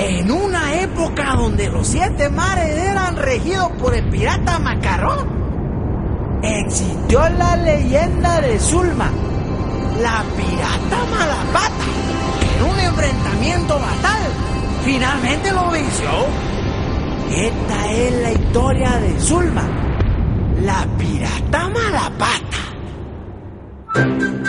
En una época donde los 7 mares eran regidos por el pirata Macarrón, existió la leyenda de Zulma, la pirata Malapata, que en un enfrentamiento fatal finalmente lo venció. Esta es la historia de Zulma, la pirata Malapata.